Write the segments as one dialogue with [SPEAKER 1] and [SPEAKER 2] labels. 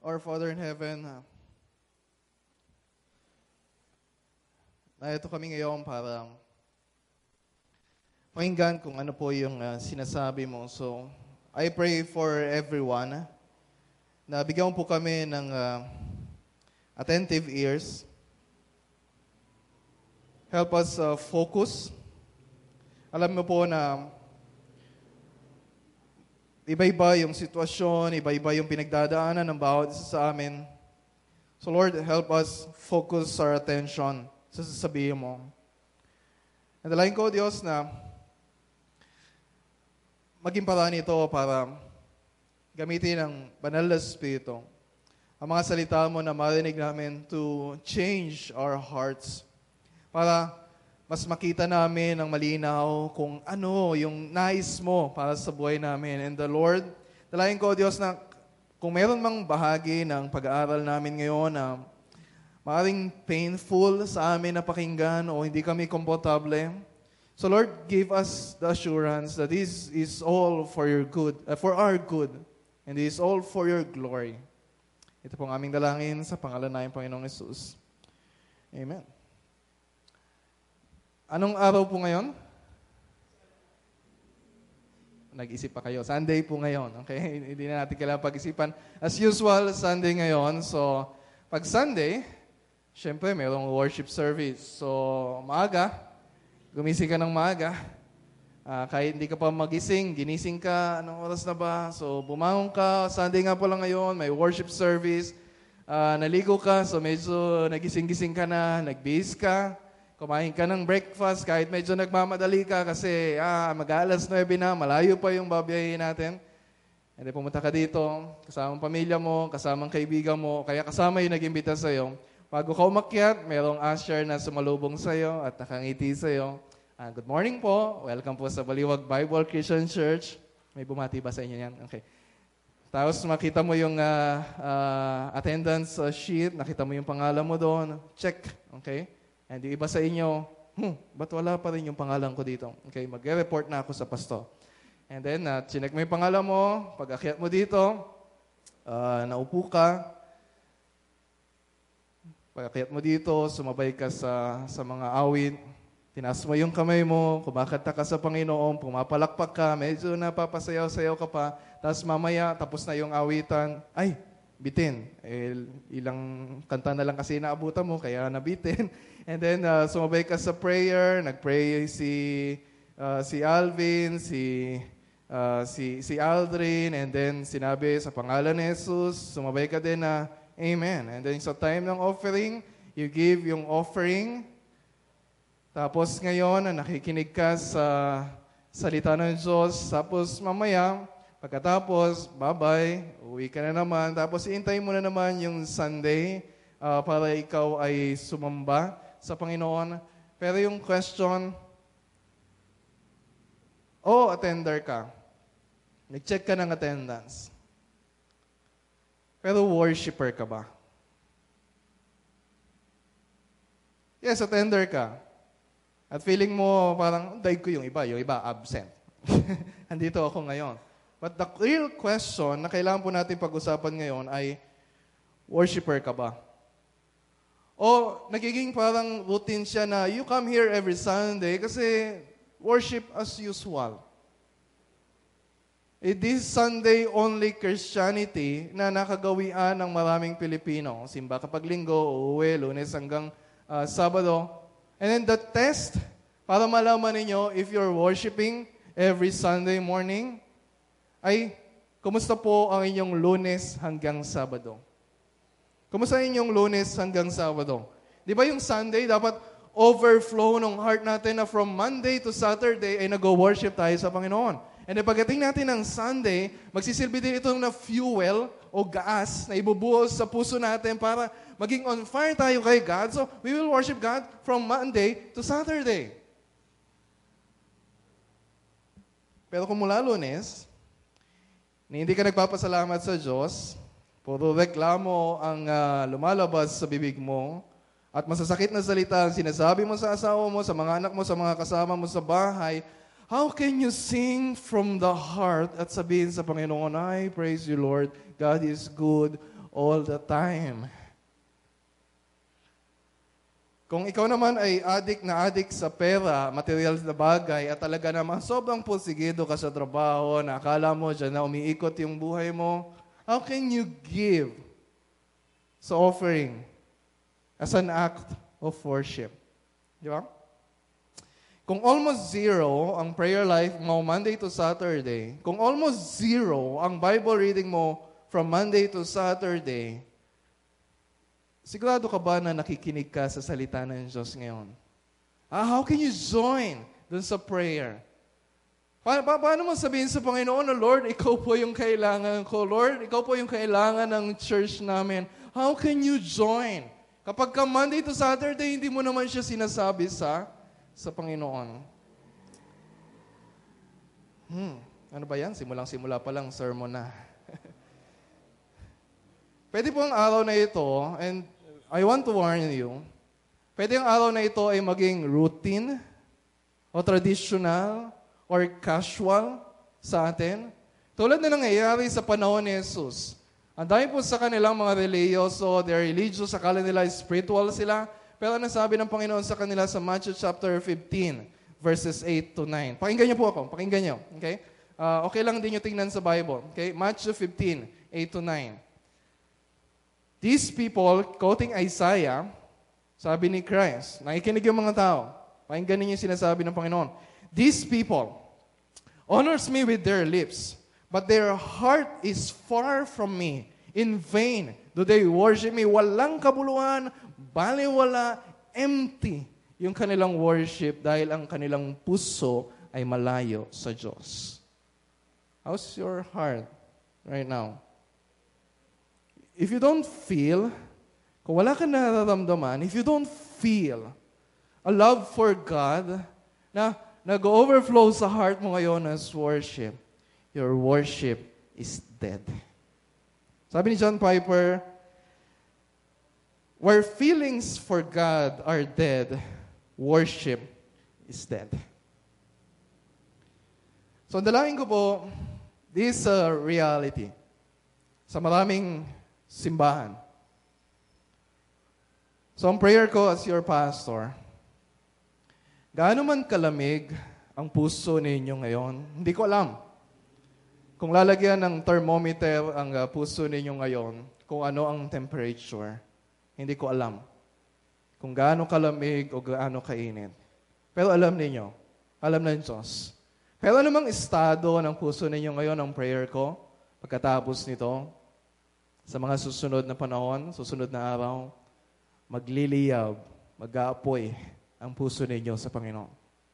[SPEAKER 1] Our Father in Heaven, narito kami ngayon para pakinggan kung ano po yung sinasabi mo. So, I pray for everyone na bigyan po kami ng attentive ears. Help us focus. Alam mo po na iba-iba yung sitwasyon, iba-iba yung pinagdadaanan ng bawat isa sa amin. So Lord, help us focus our attention sa sasabihin mo. And dalangin ko, Diyos, na maging paraan ito para gamitin ang banal na Espiritu. Ang mga salita mo na marinig namin to change our hearts. Para mas makita namin ng malinaw kung ano yung nais mo para sa buhay namin. And the Lord, dalangin ko, Diyos, na kung meron mang bahagi ng pag-aaral namin ngayon na maaaring painful sa amin na pakinggan o hindi kami komportable, so Lord, give us the assurance that this is all for your good, for our good, and this is all for your glory. Ito pong aming dalangin sa pangalan ng Panginoong Hesus. Amen. Anong araw po ngayon? Nag-isip pa kayo. Sunday po ngayon. Okay? Hindi na natin kailangan pag-isipan. As usual, Sunday ngayon. So, pag Sunday, syempre, mayroong worship service. So, maaga. Gumising ka ng maaga. Kahit hindi ka pa magising, ginising ka. Anong oras na ba? So, bumangon ka. Sunday nga po lang ngayon. May worship service. Naligo ka. So, medyo nagising-gising ka na. Nagbihis ka. Kumain ka ng breakfast kahit medyo nagmamadali ka kasi mag-alas 9 na, malayo pa yung babiyahin natin. And then pumunta ka dito, kasamang pamilya mo, kasamang kaibigan mo, kaya kasama yung nag-imbita sa'yo. Bago ka umakyat, merong usher na sumalubong sa'yo at nakangiti sa'yo. Good morning po, welcome po sa Baliwag Bible Christian Church. May bumati ba sa inyo yan? Okay. Tapos makita mo yung attendance sheet, nakita mo yung pangalan mo doon, check, okay? And yung iba sa inyo, ba't wala pa rin yung pangalan ko dito? Okay, mag-report na ako sa pastor. And then, chinek mo yung pangalan mo, pag-akyat mo dito, naupo ka, pag-akyat mo dito, sumabay ka sa mga awit, tinaas mo yung kamay mo, kumakanta ka sa Panginoon, pumapalakpak ka, medyo napapasayaw-sayaw ka pa, tapos mamaya, tapos na yung awitan, ay, bitin. Ilang kanta na lang kasi naabutan mo, kaya nabitin. And then, sumabay ka sa prayer, nag-pray si Alvin, si Aldrin, and then sinabi sa pangalan ni Jesus, sumabay ka din na, Amen. And then sa time ng offering, you give yung offering. Tapos ngayon, nakikinig ka sa salita ng Diyos. Tapos mamaya, pagkatapos, bye-bye, uwi ka na naman. Tapos iintay mo na naman yung Sunday para ikaw ay sumamba sa Panginoon. Pero yung question, attender ka. Nag-check ka ng attendance. Pero worshiper ka ba? Yes, attender ka. At feeling mo parang, daig ko yung iba absent. Andito ako ngayon. But the real question na kailangan po natin pag-usapan ngayon ay, worshiper ka ba? O nagiging parang routine siya na you come here every Sunday kasi worship as usual. This Sunday only Christianity na nakagawian ng maraming Pilipino. Simba kapag linggo, uuwi, Lunes hanggang Sabado. And then the test, para malaman ninyo if you're worshiping every Sunday morning, ay, kumusta po ang inyong Lunes hanggang Sabado? Kumusta inyong Lunes hanggang Sabado? Di ba yung Sunday, dapat overflow ng heart natin na from Monday to Saturday ay nag-worship tayo sa Panginoon. And pagdating natin ng Sunday, magsisilbi din ito na fuel o gas na ibubuhos sa puso natin para maging on fire tayo kay God. So, we will worship God from Monday to Saturday. Pero kung mula Lunes, hindi ka nagpapasalamat sa Diyos, puro reklamo ang lumalabas sa bibig mo, at masasakit na salita ang sinasabi mo sa asawa mo, sa mga anak mo, sa mga kasama mo sa bahay, how can you sing from the heart at sabihin sa Panginoon, I praise you, Lord, God is good all the time. Kung ikaw naman ay addict sa pera, material na bagay, at talaga naman sobrang pursigido ka sa trabaho, na akala mo dyan na umiikot yung buhay mo, how can you give sa offering as an act of worship? Di ba? Kung almost zero ang prayer life mo Monday to Saturday, kung almost zero ang Bible reading mo from Monday to Saturday, sigurado ka ba na nakikinig ka sa salita ng Diyos ngayon? How can you join dun sa prayer? Paano mo sabihin sa Panginoon na, Lord, ikaw po yung kailangan ko. Lord, ikaw po yung kailangan ng church namin. How can you join? Kapag ka Monday to Saturday, hindi mo naman siya sinasabi sa Panginoon. Ano ba yan? Simulang-simula pa lang, sermon na. Pwede po ang araw na ito, and I want to warn you, pwede ang araw na ito ay maging routine, o traditional, or casual sa atin. Tulad na nangyayari sa panahon ni Jesus. Ang dami po sa kanilang mga religyoso, they're religious, akala nila spiritual sila, pero ano sabi ng Panginoon sa kanila sa Matthew chapter 15, verses 8 to 9. Pakinggan niyo po ako, pakinggan niyo. Okay? Okay lang din niyo tingnan sa Bible. Okay? Matthew 15, 8 to 9. These people, quoting Isaiah, sabi ni Christ, nakikinig yung mga tao. Pakinggan ninyo yung sinasabi ng Panginoon. These people honors me with their lips, but their heart is far from me. In vain do they worship me. Walang kabuluhan, baliwala, empty yung kanilang worship dahil ang kanilang puso ay malayo sa Diyos. How's your heart right now? If you don't feel, kung wala ka nararamdaman, if you don't feel a love for God na nag-overflow sa heart mo ngayon as worship, your worship is dead. Sabi ni John Piper, where feelings for God are dead, worship is dead. So, ang dalangin ko po, this is a reality. Sa maraming simbahan. So, ang prayer ko as your pastor, gaano man kalamig ang puso ninyo ngayon, hindi ko alam. Kung lalagyan ng thermometer ang puso ninyo ngayon, kung ano ang temperature, hindi ko alam. Kung gaano kalamig o gaano kainit. Pero alam ninyo, alam ng Diyos. Pero anumang estado ng puso ninyo ngayon, ang prayer ko, pagkatapos nito, sa mga susunod na panahon, susunod na araw, magliliyab, mag-aapoy ang puso ninyo sa Panginoon.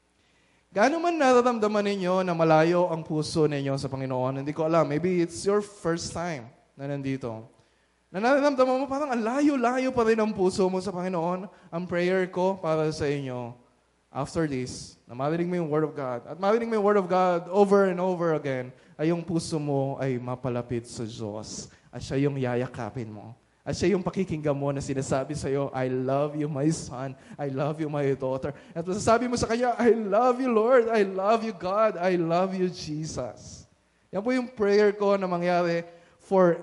[SPEAKER 1] Gaano man nararamdaman ninyo na malayo ang puso ninyo sa Panginoon, hindi ko alam. Maybe it's your first time na nandito. Na nararamdaman mo parang ang layo-layo pa rin ang puso mo sa Panginoon. Ang prayer ko para sa inyo, after this, na marinig mo yung Word of God, at marinig mo yung Word of God over and over again, ay yung puso mo ay mapalapit sa Diyos. At siya yung yayakapin mo. At siya yung pakikinggan mo na sinasabi sa'yo, I love you, my son. I love you, my daughter. At masasabi mo sa kanya, I love you, Lord. I love you, God. I love you, Jesus. Yan po yung prayer ko na mangyari for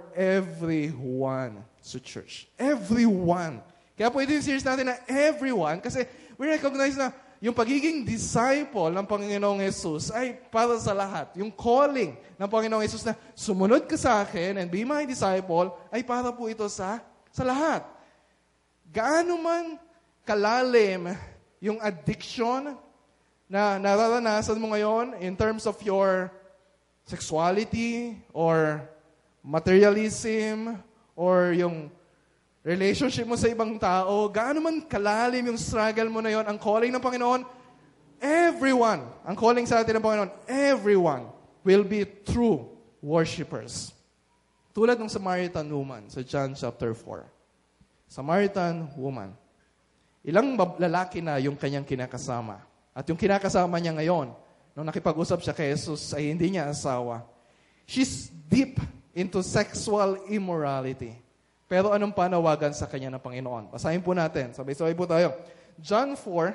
[SPEAKER 1] everyone sa church. Everyone. Kaya po ito yung series natin na everyone. Kasi we recognize na yung pagiging disciple ng Panginoong Jesus ay para sa lahat. Yung calling ng Panginoong Jesus na sumunod ka sa akin and be my disciple ay para po ito sa lahat. Gaano man kalalim yung addiction na nararanasan mo ngayon in terms of your sexuality or materialism or yung relationship mo sa ibang tao, gaano man kalalim yung struggle mo na yon, ang calling ng Panginoon, everyone, ang calling sa atin ng Panginoon, everyone will be true worshipers. Tulad ng Samaritan woman sa John chapter 4. Samaritan woman. Ilang lalaki na yung kanyang kinakasama. At yung kinakasama niya ngayon, nung nakipag-usap siya kay Jesus, ay hindi niya asawa. She's deep into sexual immorality. Pero anong panawagan sa kanya ng Panginoon? Basahin po natin. Sabay-sabay po tayo. John 4,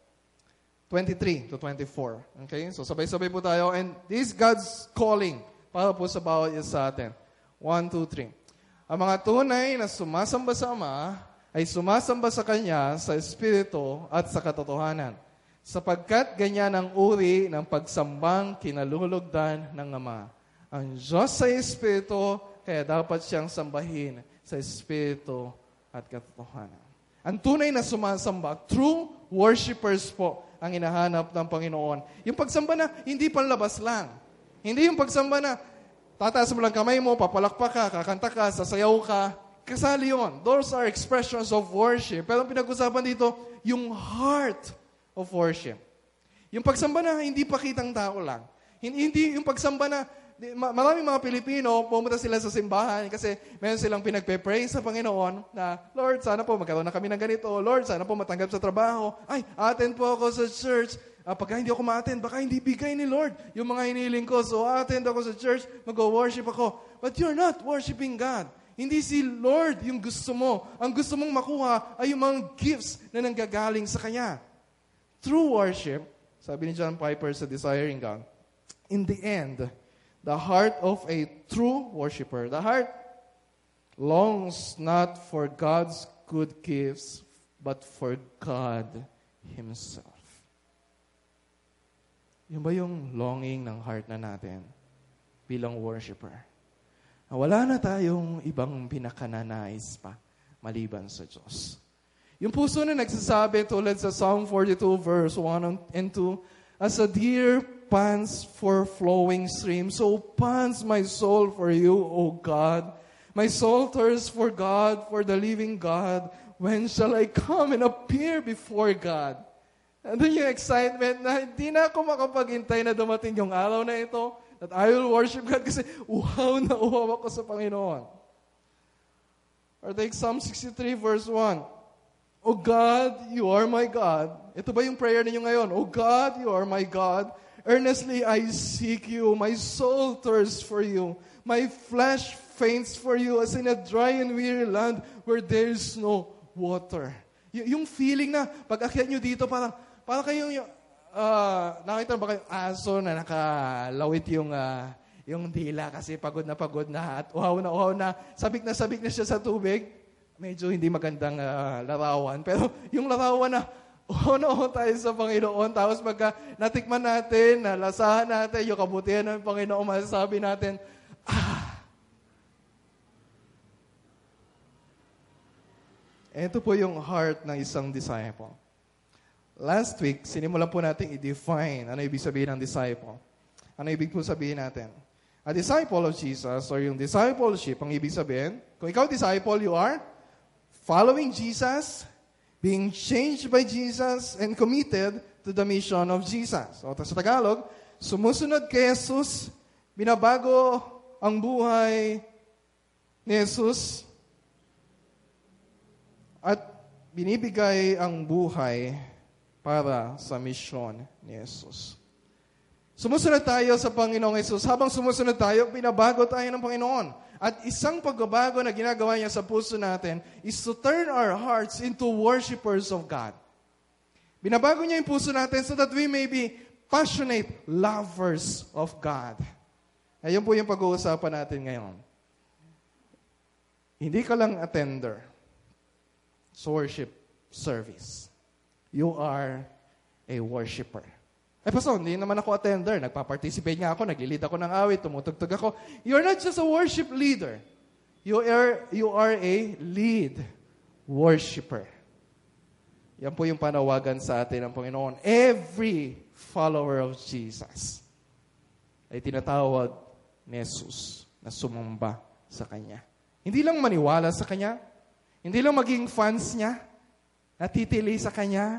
[SPEAKER 1] 23 to 24. Okay? So sabay-sabay po tayo. And this is God's calling para po sa bawat isa sa atin. 1, 2, 3. Ang mga tunay na sumasamba sa Ama ay sumasamba sa Kanya sa Espiritu at sa katotohanan, sapagkat ganyan ang uri ng pagsambang kinalulugdan ng Ama. Ang Diyos sa Espiritu, kaya dapat siyang sambahin sa Espiritu at katotohanan. Ang tunay na sumasamba, true worshipers po ang hinahanap ng Panginoon. Yung pagsamba na hindi panlabas lang. Hindi yung pagsamba na tataas mo lang kamay mo, papalakpak ka, kakanta ka, sasayaw ka. Kasali yun. Those are expressions of worship. Pero ang pinag-usapan dito, yung heart of worship. Yung pagsamba na hindi pakitang tao lang. Hindi yung pagsamba na maraming mga Pilipino, pumunta sila sa simbahan kasi meron silang pinagpe-pray sa Panginoon na, Lord, sana po magkaroon na kami ng ganito. Lord, sana po matanggap sa trabaho. Ay, attend po ako sa church. Pagka hindi ako ma-attend, baka hindi bigay ni Lord yung mga hiniling ko. So, attend ako sa church, mag-worship ako. But you're not worshiping God. Hindi si Lord yung gusto mo. Ang gusto mong makuha ay yung mga gifts na nanggagaling sa Kanya. True worship, sabi ni John Piper sa Desiring God, in the end, the heart of a true worshiper, the heart longs not for God's good gifts, but for God Himself. Yun ba yung longing ng heart na natin bilang worshiper? Wala na tayong ibang pinakananais pa maliban sa Diyos. Yung puso na nagsasabi tulad sa Psalm 42 verse 1 and 2, as a deer pants for flowing streams, so pants my soul for you, O God. My soul thirsts for God, for the living God. When shall I come and appear before God? Andun yung excitement na hindi na ako makapaghintay na dumating yung araw na ito, that I will worship God kasi uhaw na uhaw ako sa Panginoon. Or take Psalm 63 verse 1. O God, you are my God. Ito ba yung prayer ninyo ngayon? O God, you are my God. Earnestly I seek you. My soul thirsts for you. My flesh faints for you as in a dry and weary land where there is no water. Yung feeling na pag akyat nyo dito, parang kayong, nakita ba kayong aso na nakalawit yung dila kasi pagod na at uhaw na, sabik na siya sa tubig. Medyo hindi magandang larawan. Pero yung larawan na, oo tayo sa Panginoon. Tapos pagka natikman natin, nalasahan natin, yung kabutihan ng Panginoon, masasabi natin, Ito po yung heart ng isang disciple. Last week, sinimulan po natin i-define ano ibig sabihin ng disciple. Ano ibig po sabihin natin? A disciple of Jesus, or yung discipleship, ang ibig sabihin, kung ikaw disciple, you are following Jesus, being changed by Jesus, and committed to the mission of Jesus. O sa Tagalog, sumusunod kay Jesus, binabago ang buhay ni Jesus, at binibigay ang buhay para sa misyon ni Jesus. Sumusunod tayo sa Panginoong Jesus. Habang sumusunod tayo, binabago tayo ng Panginoon. At isang pagbabago na ginagawa niya sa puso natin is to turn our hearts into worshipers of God. Binabago niya yung puso natin so that we may be passionate lovers of God. Ayun po yung pag-uusapan natin ngayon. Hindi ka lang attender sa worship service. You are a worshiper. Pastor, hindi naman ako attender. Nagpa-participate nga ako, naglilid ako ng awit, tumutugtog ako. You're not just a worship leader. You are a lead worshiper. Yan po yung panawagan sa atin ng Panginoon. Every follower of Jesus ay tinatawag ni Jesus na sumamba sa Kanya. Hindi lang maniwala sa Kanya, hindi lang maging fans niya, natitili sa Kanya,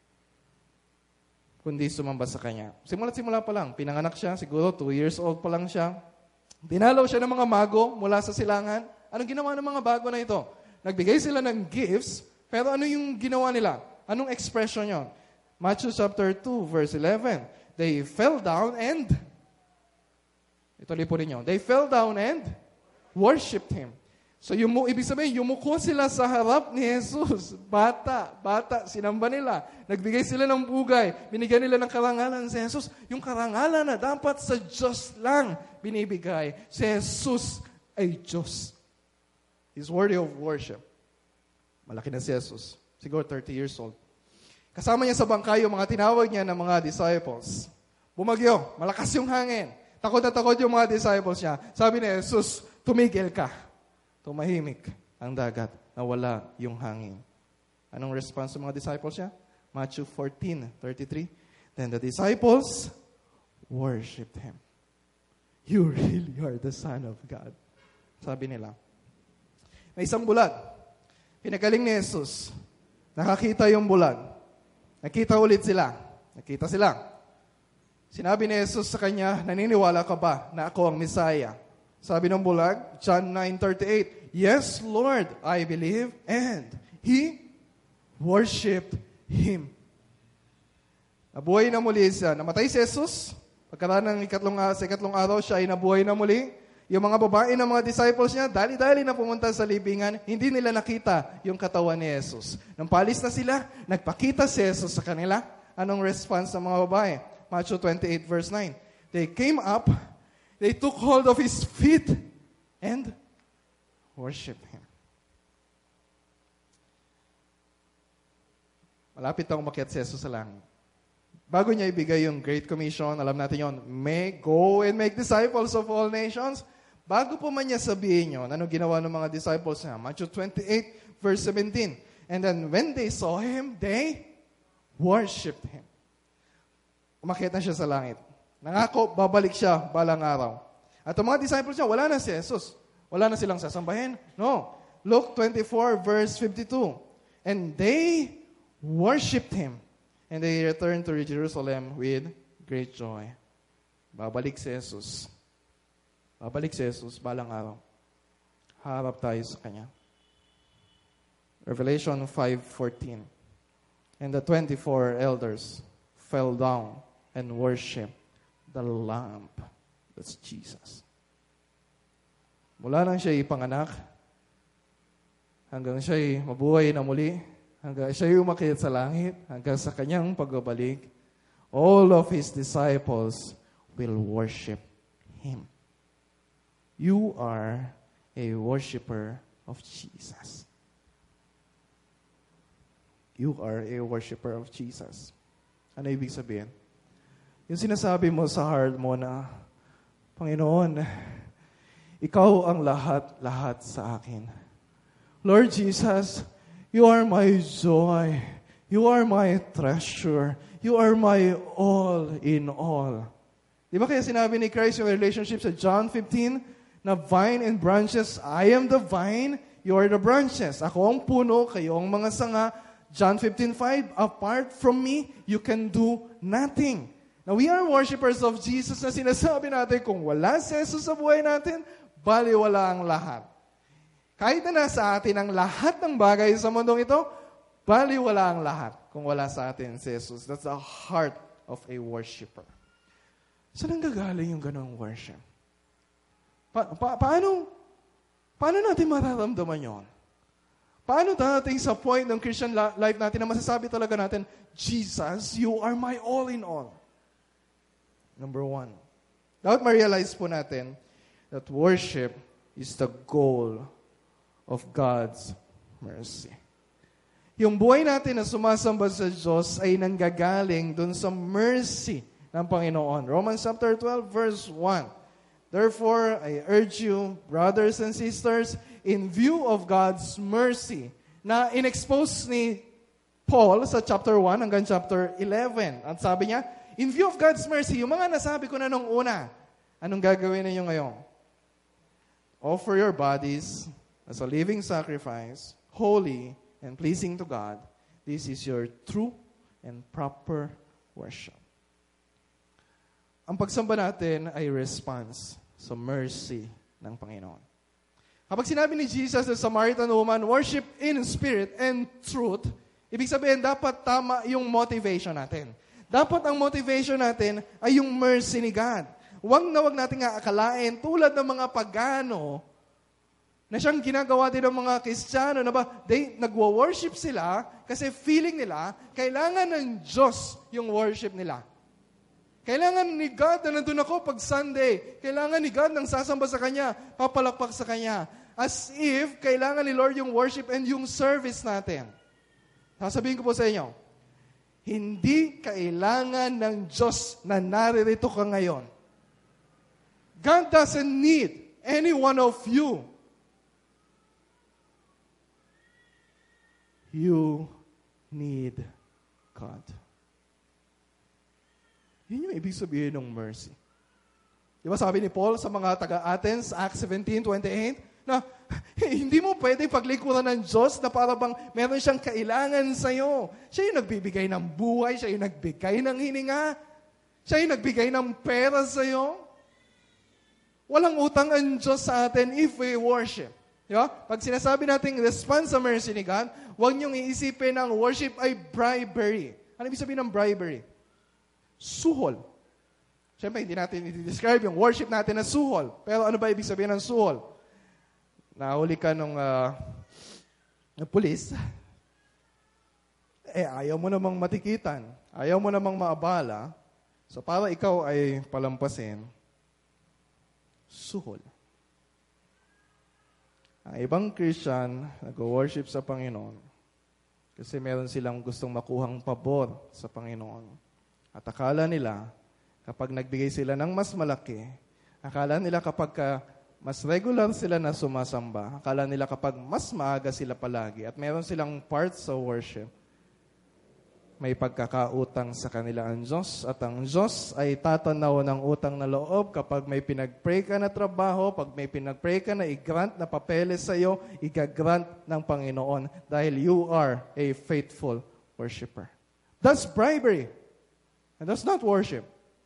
[SPEAKER 1] kundi sumamba sa Kanya. Simula pa lang, pinanganak siya, siguro 2 years old pa lang siya. Dinalaw siya ng mga mago mula sa silangan. Anong ginawa ng mga bago na ito? Nagbigay sila ng gifts, pero ano yung ginawa nila? Anong expression yun? Matthew chapter 2, verse 11. They fell down and, ituloy po ninyo, they fell down and worshipped Him. So, ibig sabihin, yumuko sila sa harap ni Jesus. Bata, sinamba nila. Nagbigay sila ng bugay. Binigyan nila ng karangalan si Jesus. Yung karangalan na dapat sa Diyos lang binibigay. Si Jesus ay Diyos. He's worthy of worship. Malaki na si Jesus. Siguro 30 years old. Kasama niya sa bangka yung mga tinawag niya ng mga disciples. Bumagyo, malakas yung hangin. Takot na takot yung mga disciples niya. Sabi ni Jesus, tumigil ka. Tumahimik ang dagat. Nawala yung hangin. Anong response ng mga disciples niya? Matthew 14:33. Then the disciples worshipped Him. You really are the Son of God. Sabi nila. May isang bulag. Pinagaling ni Jesus. Nakakita yung bulag. Nakita ulit sila. Nakita sila. Sinabi ni Jesus sa kanya, naniniwala ka ba na ako ang Messiah? Sabi ng bulag, John 9:38, Yes, Lord, I believe. And he worshipped Him. Nabuhay na muli siya. Namatay si Jesus. Pagkaraan ng ikatlong araw, siya ay nabuhay na muli. Yung mga babae ng mga disciples niya, dali-dali na pumunta sa libingan, hindi nila nakita yung katawan ni Jesus. Nang palis na sila, nagpakita si Jesus sa kanila. Anong response ng mga babae? Matthew 28:9. They came up, they took hold of His feet, and worshiped Him. Malapit na umakyat si Jesus sa langit. Bago niya ibigay yung Great Commission, alam natin yon, go and make disciples of all nations. Bago po man niya sabihin yun, ano ginawa ng mga disciples niya? Matthew 28:17. And then when they saw Him, they worshipped Him. Umakyat na siya sa langit. Nangako, babalik siya balang araw. At ang mga disciples niya, wala na si Jesus. Wala na silang sasambahin. No. Luke 24:52. And they worshipped Him. And they returned to Jerusalem with great joy. Babalik si Jesus. Babalik si Jesus balang araw. Harap tayo sa Kanya. Revelation 5:14. And the 24 elders fell down and worshiped the Lamb. That's Jesus. Mula nang siya ipanganak, hanggang siya mabuhay na muli, hanggang siya umakyat sa langit, hanggang sa kanyang pagbabalik, all of His disciples will worship Him. You are a worshiper of Jesus. You are a worshiper of Jesus. Ano ibig sabihin? Yung sinasabi mo sa heart mo na, Panginoon, Ikaw ang lahat-lahat sa akin. Lord Jesus, You are my joy. You are my treasure. You are my all in all. Di ba kaya sinabi ni Christ yung relationship sa John 15 na vine and branches, I am the vine, you are the branches. Ako ang puno, kayo ang mga sanga. John 15:5, apart from me, you can do nothing. Now, we are worshipers of Jesus na sinasabi natin kung wala si Jesus sa buhay natin, baliwala ang lahat. Kahit na nasa atin ang lahat ng bagay sa mundong ito, baliwala ang lahat kung wala sa atin si Jesus. That's the heart of a worshiper. Saan ang gagaling yung ganong worship? Paano natin mararamdaman yon? Paano darating sa point ng Christian life natin na masasabi talaga natin, Jesus, You are my all in all? Number one, dapat ma-realize po natin that worship is the goal of God's mercy. Yung buhay natin na sumasamba sa Diyos ay nanggagaling dun sa mercy ng Panginoon. Romans chapter 12, verse 1. Therefore, I urge you, brothers and sisters, in view of God's mercy, na in-expose ni Paul sa chapter 1 hanggang chapter 11. At sabi niya, in view of God's mercy, yung mga nasabi ko na nung una, anong gagawin ninyo ngayon? Offer your bodies as a living sacrifice, holy and pleasing to God. This is your true and proper worship. Ang pagsamba natin ay response sa mercy ng Panginoon. Kapag sinabi ni Jesus sa Samaritan woman, worship in spirit and truth, ibig sabihin dapat tama yung motivation natin. Dapat ang motivation natin ay yung mercy ni God. Huwag nating aakalain tulad ng mga pagano na siyang ginagawa din ng mga Kristiyano na nagwo-worship sila kasi feeling nila kailangan ng Diyos yung worship nila. Kailangan ni God na nandun ako pag Sunday. Kailangan ni God nang sasamba sa Kanya, papalakpak sa Kanya. As if kailangan ni Lord yung worship and yung service natin. Sasabihin ko po sa inyo, hindi kailangan ng Diyos na naririto ka ngayon. God doesn't need any one of you. You need God. Yun yung ibig sabihin ng mercy. Di ba sabi ni Paul sa mga taga-Athens, Acts 17:28, na hindi mo pwede paglikuran ng Diyos na para bang meron siyang kailangan sa'yo. Siya yung nagbibigay ng buhay, siya yung nagbigay ng hininga, siya yung nagbigay ng pera sa'yo. Walang utang ang Diyos sa atin if we worship. Diba? Pag sinasabi natin response sa mercy ni God, huwag niyong iisipin ang worship ay bribery. Ano ibig sabihin ng bribery? Suhol. Siyempre, hindi natin i-describe yung worship natin na suhol. Pero ano ba ibig sabihin ng suhol? Nahuli ka ng pulis, ayaw mo namang matikitan, ayaw mo namang maabala, so para ikaw ay palampasin, suhol. Ang ibang Christian, nag-worship sa Panginoon, kasi meron silang gustong makuhang pabor sa Panginoon. At akala nila, kapag nagbigay sila ng mas malaki, akala nila kapag mas regular sila na sumasamba, akala nila kapag mas maaga sila palagi at meron silang part sa worship, may pagkakautang sa kanila ang Diyos at ang Diyos ay tatanaw ng utang na loob kapag may pinag-pray ka na trabaho, pag may pinag-pray ka na i-grant na papeles sa iyo, i-grant ng Panginoon dahil you are a faithful worshiper. That's bribery. And that's not worship.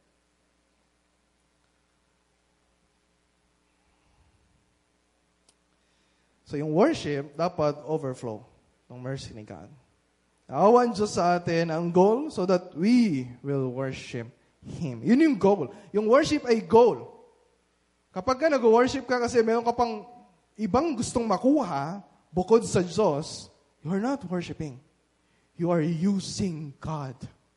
[SPEAKER 1] So yung worship, dapat overflow ng mercy ni God. Naawan Diyos sa atin ang goal so that we will worship Him. Yun yung goal. Yung worship ay goal. Kapag ka nag-worship ka kasi meron ka pang ibang gustong makuha bukod sa Diyos, you are not worshiping. You are using God.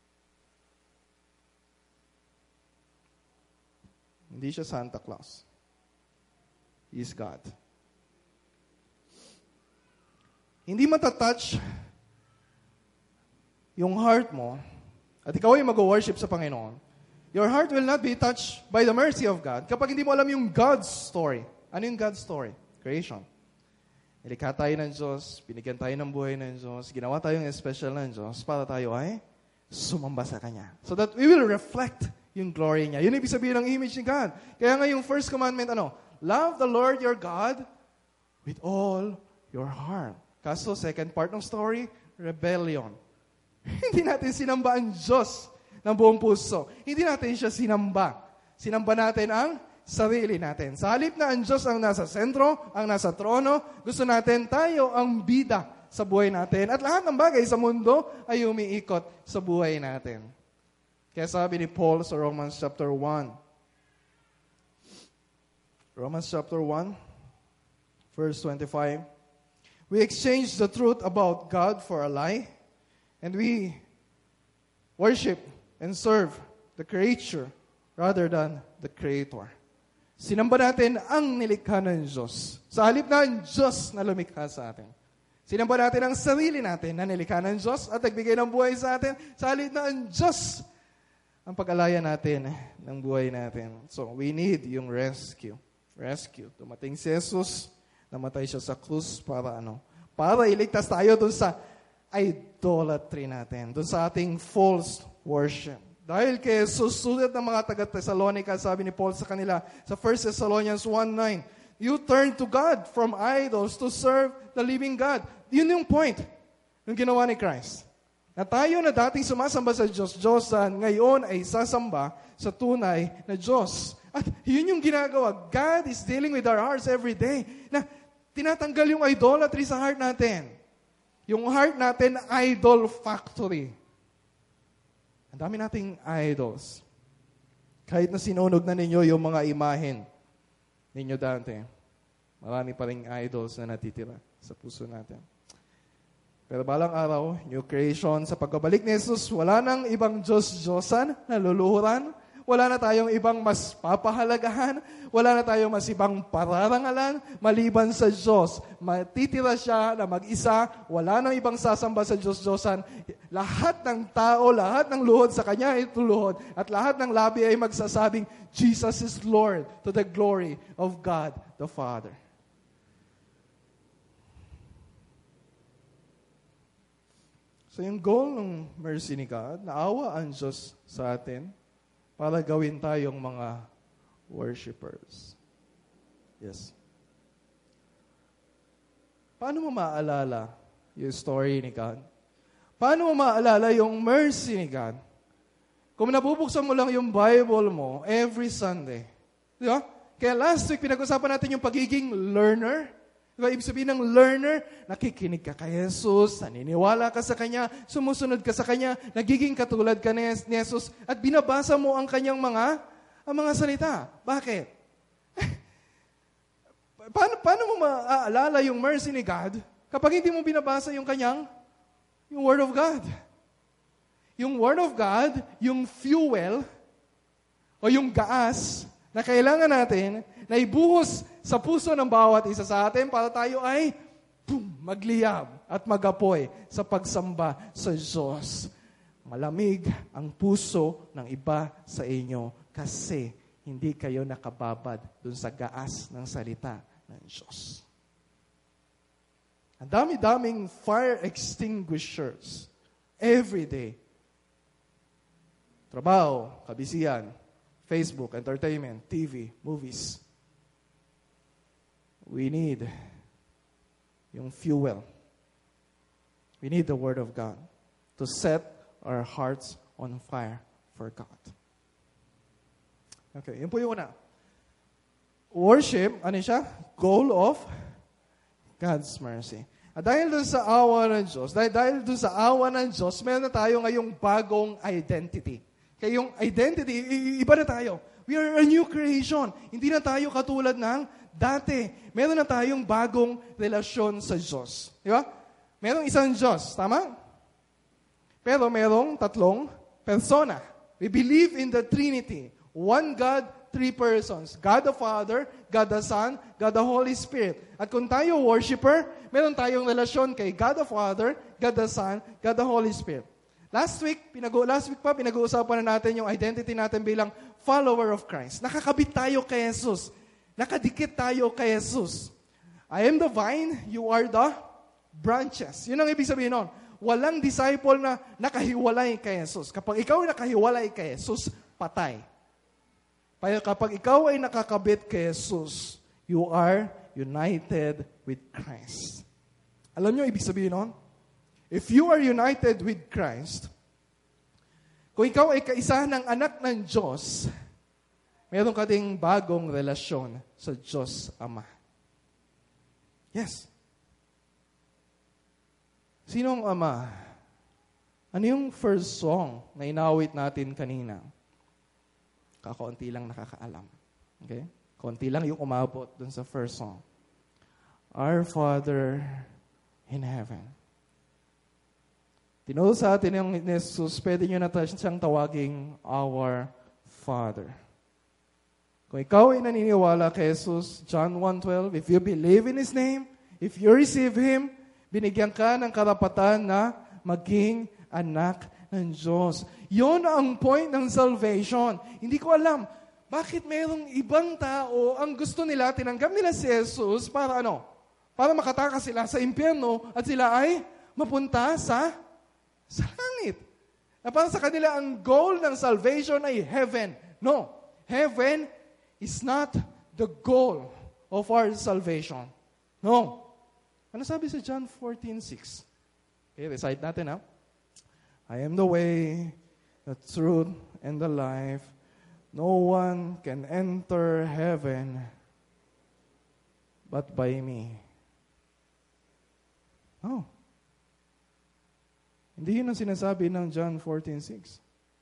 [SPEAKER 1] Hindi siya Santa Claus. He is God. Hindi matatouch yung heart mo at ikaw ay mag-worship sa Panginoon, your heart will not be touched by the mercy of God kapag hindi mo alam yung God's story. Ano yung God's story? Creation. Nilikha tayo ng Diyos, binigyan tayo ng buhay ng Diyos, ginawa tayong special ng Diyos para tayo ay sumamba sa Kanya. So that we will reflect yung glory niya. Yun ibig sabihin ng image ni God. Kaya nga yung first commandment, love the Lord your God with all your heart. Kaso, second part ng story, rebellion. Hindi natin sinamba ang Diyos ng buong puso. Hindi natin siya sinamba. Sinamba natin ang sarili natin. Sa halip na ang Diyos ang nasa sentro, ang nasa trono, gusto natin tayo ang bida sa buhay natin. At lahat ng bagay sa mundo ay umiikot sa buhay natin. Kaya sabi ni Paul sa Romans chapter 1. Romans chapter 1, verse 25. We exchange the truth about God for a lie, and we worship and serve the creature rather than the Creator. Sinamba natin ang nilikha ng Diyos. Sa halip na ang Diyos na lumikha sa atin. Sinamba natin ang sarili natin na nilikha ng Diyos at nagbigay ng buhay sa atin. Sa halip na ang Diyos ang pag-alaya natin ng buhay natin. So, we need yung rescue. Rescue. Dumating si Jesus, namatay siya sa krus para Para iligtas tayo dun sa idolatry natin, dun sa ating false worship. Dahil kay Jesus, sulat ng mga taga-Thessalonica, sabi ni Paul sa kanila, sa 1 Thessalonians 1:9, you turn to God from idols to serve the living God. Yun yung point ng ginawa ni Christ. Na tayo na dating sumasamba sa Diyos-Diyosan, ngayon ay sasamba sa tunay na Diyos. At yun yung ginagawa. God is dealing with our hearts every day. Na tinatanggal yung idolatry sa heart natin. Yung heart natin, idol factory. Ang dami nating idols. Kahit na sinunog na ninyo yung mga imahen ninyo dati, marami pa ring idols na natitira sa puso natin. Pero balang araw, new creation, sa pagbabalik ni Jesus, wala nang ibang Diyos-Diyosan na luluhuran. Wala na tayong ibang mas papahalagahan. Wala na tayong mas ibang pararangalan maliban sa Diyos. Matitira siya na mag-isa. Wala nang ibang sasamba sa Diyos-Diyosan. Lahat ng tao, lahat ng luhod sa Kanya ay tuluhod. At lahat ng labi ay magsasabing, Jesus is Lord, to the glory of God the Father. So yung goal ng mercy ni God, naawa ang Diyos sa atin para gawin tayong mga worshipers. Yes. Paano mo maalala yung story ni God? Paano mo maalala yung mercy ni God? Kung nabubuksan mo lang yung Bible mo every Sunday. Di ba? Kaya last week, pinag-usapan natin yung pagiging learner. Diba, ibig sabihin ng learner, nakikinig ka kay Jesus, naniniwala ka sa Kanya, sumusunod ka sa Kanya, nagiging katulad ka ni Jesus, at binabasa mo ang Kanyang mga salita. Bakit? Paano mo maaalala yung mercy ni God kapag hindi mo binabasa yung Word of God? Yung Word of God, yung fuel, o yung gaas na kailangan natin na ibuhos sa puso ng bawat isa sa atin para tayo ay magliyab at magapoy sa pagsamba sa Diyos. Malamig ang puso ng iba sa inyo kasi hindi kayo nakababad dun sa gaas ng salita ng Diyos. Ang dami-daming fire extinguishers every day. Trabaho, kabisihan, Facebook, entertainment, TV, movies. We need yung fuel. We need the Word of God to set our hearts on fire for God. Okay, yun po yung una. Worship, ano siya? Goal of God's mercy. At dahil dun sa awa ng Diyos, dahil dun sa awa ng Diyos, meron na tayo ngayong bagong identity. Kaya yung identity, iba na tayo. We are a new creation. Hindi na tayo katulad ng dati. Meron na tayong bagong relasyon sa Diyos. Di ba? Merong isang Diyos. Tama? Pero merong tatlong persona. We believe in the Trinity. One God, three persons. God the Father, God the Son, God the Holy Spirit. At kung tayo worshiper, meron tayong relasyon kay God the Father, God the Son, God the Holy Spirit. Last week pa, pinag-uusapan na natin yung identity natin bilang follower of Christ. Nakakabit tayo kay Jesus. Nakadikit tayo kay Jesus. I am the vine, you are the branches. Yun ang ibig sabihin nun. Walang disciple na nakahiwalay kay Jesus. Kapag ikaw ay nakahiwalay kay Jesus, patay. Kapag ikaw ay nakakabit kay Jesus, you are united with Christ. Alam nyo ibig sabihin nun? If you are united with Christ, kung ikaw ay kaisa ng anak ng Diyos, meron ka ding bagong relasyon sa Diyos Ama. Yes. Sinong Ama? Ano yung first song na inawit natin kanina? Kakaunti lang nakakaalam. Okay? Kaunti lang yung umabot dun sa first song. Our Father in Heaven. Tinuro sa atin yung Jesus, pwede nyo na siyang tawaging our Father. Kung ikaw ay naniniwala kay Jesus, John 1:12, if you believe in His name, if you receive Him, binigyan ka ng karapatan na maging anak ng Diyos. Yon ang point ng salvation. Hindi ko alam, bakit mayroong ibang tao ang gusto nila, tinanggap nila si Jesus para ano? Para makatakas sila sa impyerno at sila ay mapunta sa langit. Na para sa kanila, ang goal ng salvation ay heaven. No, heaven is not the goal of our salvation. No. Ano sabi sa John 14:6? Okay, recite natin ha. I am the way, the truth, and the life. No one can enter heaven but by me. Oh. Hindi yun ang sinasabi ng John 14:6.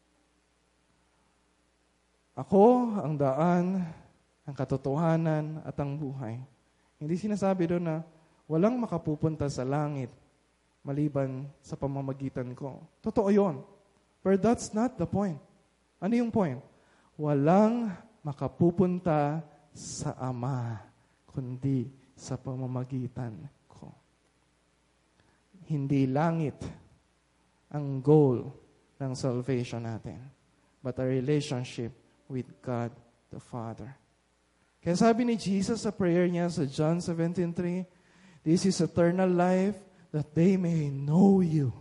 [SPEAKER 1] Ako ang daan, ang katotohanan, at ang buhay. Hindi sinasabi doon na walang makapupunta sa langit maliban sa pamamagitan ko. Totoo yun. But that's not the point. Ano yung point? walang makapupunta sa Ama, kundi sa pamamagitan ko. Hindi langit ang goal ng salvation natin, but a relationship with God the Father. Kaya sabi ni Jesus sa prayer niya sa John 17:3, "This is eternal life, that they may know you."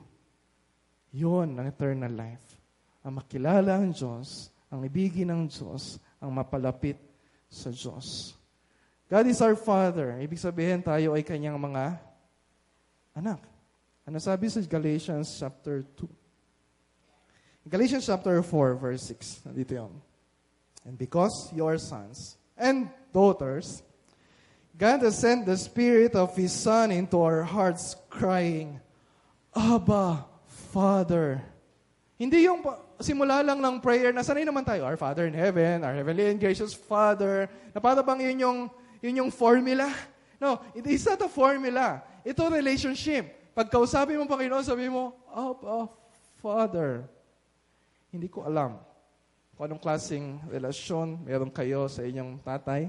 [SPEAKER 1] Yun ang eternal life. Ang makilala ang Diyos, ang ibigin ng Diyos, ang mapalapit sa Diyos. God is our Father. Ibig sabihin tayo ay kanyang mga anak. Ano sabi sa Galatians chapter 2? Galatians chapter 4, verse 6. Nandito yun. "And because you are sons and daughters, God has sent the Spirit of His Son into our hearts, crying, Abba, Father." Hindi yung simula lang ng prayer, nasanay naman tayo, Our Father in Heaven, Our Heavenly and Gracious Father, na para bang yun yung formula? No, it is not a formula. Ito relationship. Pag kausapin mo Panginoon, sabi mo, Abba, Father. Hindi ko alam kung anong klaseng relasyon meron kayo sa inyong tatay.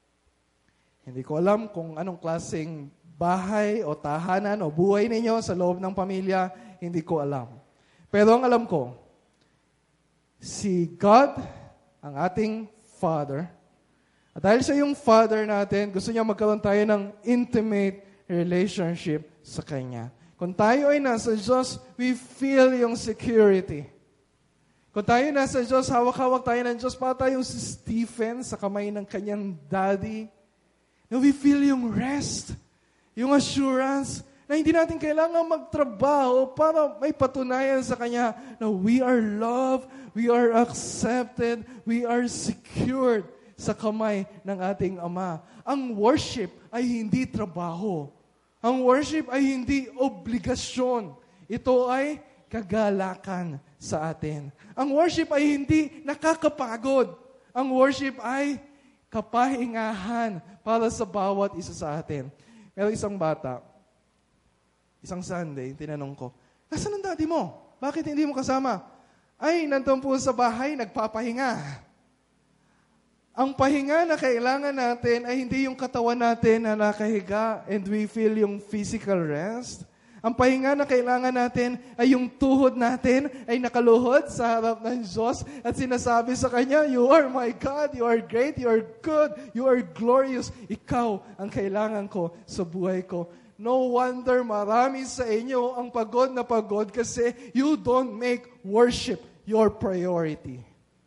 [SPEAKER 1] Hindi ko alam kung anong klaseng bahay o tahanan o buhay ninyo sa loob ng pamilya. Hindi ko alam. Pero ang alam ko, si God, ang ating Father, at dahil sa yung Father natin, gusto niya magkaroon tayo ng intimate relationship sa Kanya. Kung tayo ay nasa Diyos, we feel yung security. Kung tayo nasa Diyos, hawak-hawak tayo ng Diyos, para tayong si Stephen sa kamay ng kanyang daddy. Na we feel yung rest, yung assurance, na hindi natin kailangan magtrabaho para may patunayan sa Kanya na we are loved, we are accepted, we are secured sa kamay ng ating Ama. Ang worship ay hindi trabaho. Ang worship ay hindi obligasyon. Ito ay kagalakan sa atin. Ang worship ay hindi nakakapagod. Ang worship ay kapahingahan para sa bawat isa sa atin. Pero isang bata, isang Sunday, tinanong ko, "Nasaan ang daddy mo? Bakit hindi mo kasama?" "Ay, nandun po sa bahay, nagpapahinga." Ang pahinga na kailangan natin ay hindi yung katawan natin na nakahiga and we feel yung physical rest. Ang pahinga na kailangan natin ay yung tuhod natin ay nakaluhod sa harap ng Diyos at sinasabi sa Kanya, "You are my God, you are great, you are good, you are glorious. Ikaw ang kailangan ko sa buhay ko." No wonder marami sa inyo ang pagod na pagod kasi you don't make worship your priority.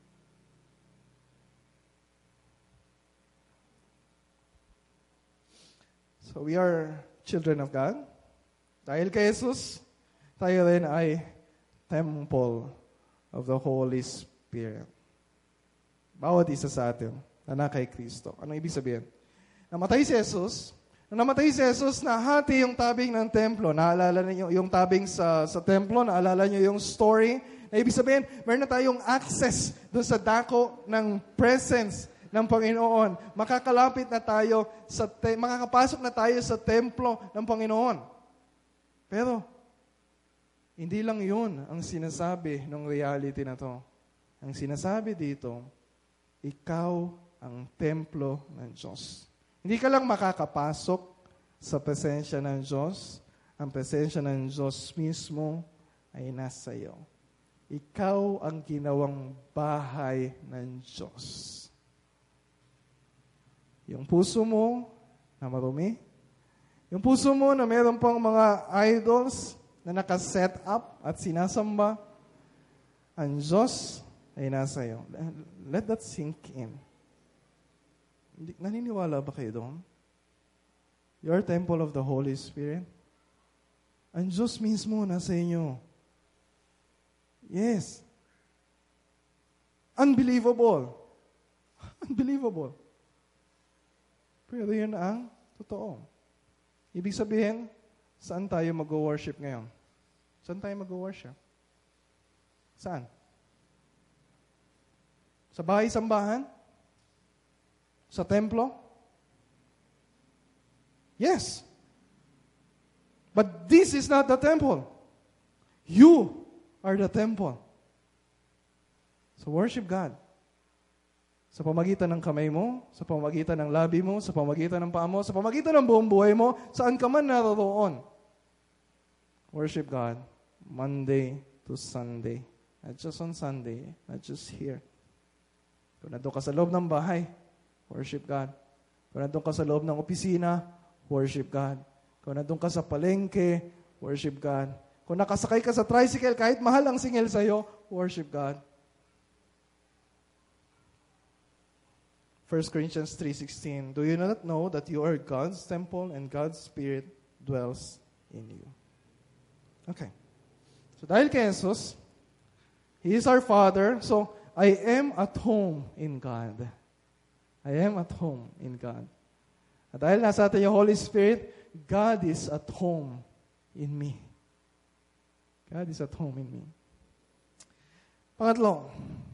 [SPEAKER 1] So we are children of God. Dahil kay Jesus, tayo rin ay temple of the Holy Spirit. Bawat isa sa atin, na kay Kristo. Anong ibig sabihin? Namatay si Jesus. Nung namatay si Jesus, nahati yung tabing ng templo. Naalala niyo yung tabing sa templo? Naalala niyo yung story? Na ibig sabihin, meron na tayong access doon sa dako ng presence ng Panginoon. Makakalapit na tayo makakapasok na tayo sa templo ng Panginoon. Pero, hindi lang yun ang sinasabi ng reality na to. Ang sinasabi dito, ikaw ang templo ng Diyos. Hindi ka lang makakapasok sa presensya ng Diyos. Ang presensya ng Diyos mismo ay nasa iyo. Ikaw ang ginawang bahay ng Diyos. Yung puso mo na marumi, yung puso mo na meron pang mga idols na nakaset up at sinasamba, ang Diyos ay nasa iyo. Let that sink in. Naniniwala ba kayo doon? You are temple of the Holy Spirit. Ang Diyos mismo nasa inyo. Yes. Unbelievable. Unbelievable. Pero yun ang totoo. Ibig sabihin, saan tayo mag-worship ngayon? Saan tayo mag-worship? Saan? Sa bahay-sambahan? Sa templo? Yes. But this is not the temple. You are the temple. So worship God. Sa pamagitan ng kamay mo, sa pamagitan ng labi mo, sa pamagitan ng paa mo, sa pamagitan ng buong buhay mo, saan ka man naroroon. Worship God, Monday to Sunday. Not just on Sunday, not just here. Kung nandun ka sa loob ng bahay, worship God. Kung nandun ka sa loob ng opisina, worship God. Kung nandun ka sa palengke, worship God. Kung nakasakay ka sa tricycle, kahit mahal ang singil sa'yo, worship God. 1 Corinthians 3:16, do you not know that you are God's temple and God's Spirit dwells in you? Okay. So dahil kay Jesus, He is our Father, so I am at home in God. I am at home in God. At dahil nasa atin yung Holy Spirit, God is at home in me. God is at home in me. Pangatlo,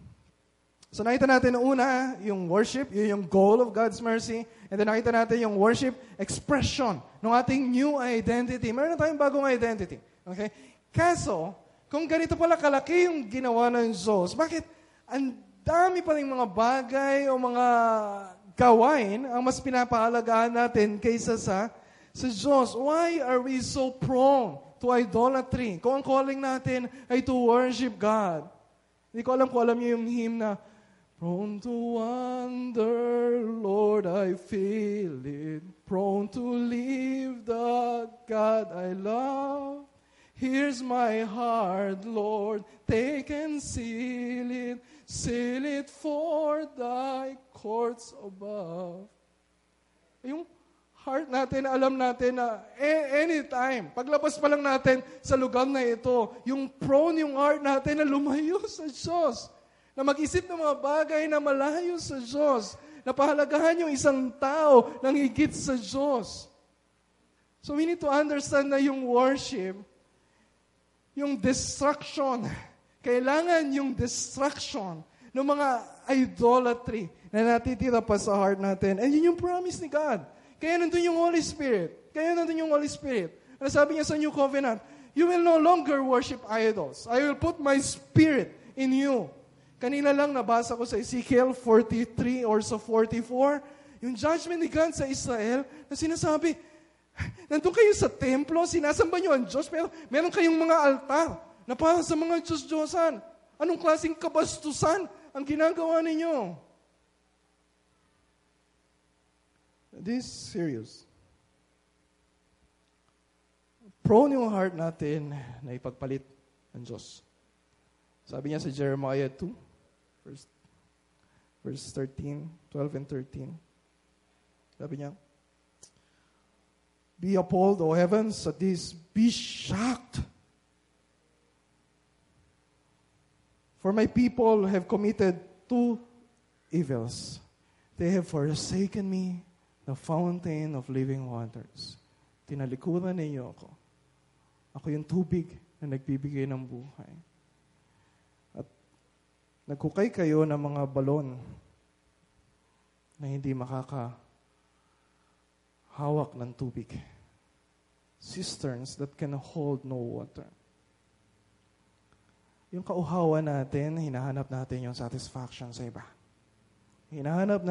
[SPEAKER 1] so nakita natin na una, yung worship, yun yung goal of God's mercy. And then nakita natin yung worship expression ng ating new identity. Meron na tayong bagong identity. Okay? Kaso, kung ganito pala kalaki yung ginawa ng Diyos, bakit ang dami pa rin mga bagay o mga gawain ang mas pinapahalagahan natin kaysa sa Diyos? Why are we so prone to idolatry? Kung ang calling natin ay to worship God. Hindi ko alam kung alam niyo yung hymn na prone to wander, Lord, I feel it. Prone to leave the God I love. Here's my heart, Lord, take and seal it for thy courts above. Yung heart natin, alam natin na anytime, paglabas pa lang natin sa lugar na ito, yung prone yung heart natin na lumayo sa Diyos. Na mag-isip ng mga bagay na malayo sa Diyos. Na pahalagahan yung isang tao nang higit sa Diyos. So we need to understand na yung worship, yung destruction, kailangan yung destruction ng mga idolatry na natitira pa sa heart natin. And yun yung promise ni God. Kaya nandun yung Holy Spirit. Ano sabi niya sa New Covenant? You will no longer worship idols. I will put my Spirit in you. Kanina lang nabasa ko sa Ezekiel 43 or sa 44, yung judgment ni God sa Israel na sinasabi, nandun kayo sa templo, sinasamba nyo ang Diyos, pero meron kayong mga altar na para sa mga Diyos-Diyosan. Anong klaseng kabastusan ang ginagawa ninyo? This is serious. Prone yung heart natin na ipagpalit ng Diyos. Sabi niya sa Jeremiah 2, verse 13, 12 and 13. Sabi niya, be appalled, O heavens, at this. Be shocked. For my people have committed two evils. They have forsaken me, the fountain of living waters. Tinalikuran ninyo ako. Ako yung tubig na nagbibigay ng buhay. At nagkukay kayo ng mga balon na hindi makakahawak ng tubig. Cisterns that can hold no water. Yung kauhawan natin, hinahanap natin yung satisfaction sa iba. Hinahanap